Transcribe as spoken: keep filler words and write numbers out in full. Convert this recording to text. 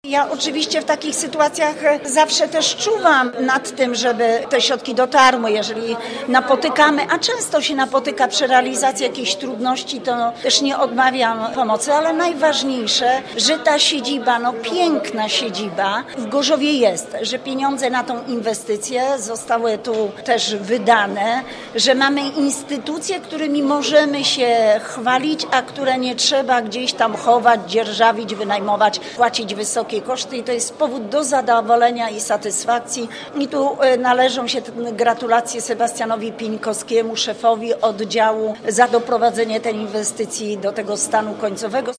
Ja oczywiście w takich sytuacjach zawsze też czuwam nad tym, żeby te środki dotarły, jeżeli napotykamy, a często się napotyka przy realizacji jakichś trudności, to też nie odmawiam pomocy, ale najważniejsze, że ta siedziba, no piękna siedziba w Gorzowie jest, że pieniądze na tą inwestycję zostały tu też wydane, że mamy instytucje, którymi możemy się chwalić, a które nie trzeba gdzieś tam chować, dzierżawić, wynajmować, płacić wysokie koszty i to jest powód do zadowolenia i satysfakcji. I tu należą się gratulacje Sebastianowi Pieńkowskiemu, szefowi oddziału, za doprowadzenie tej inwestycji do tego stanu końcowego.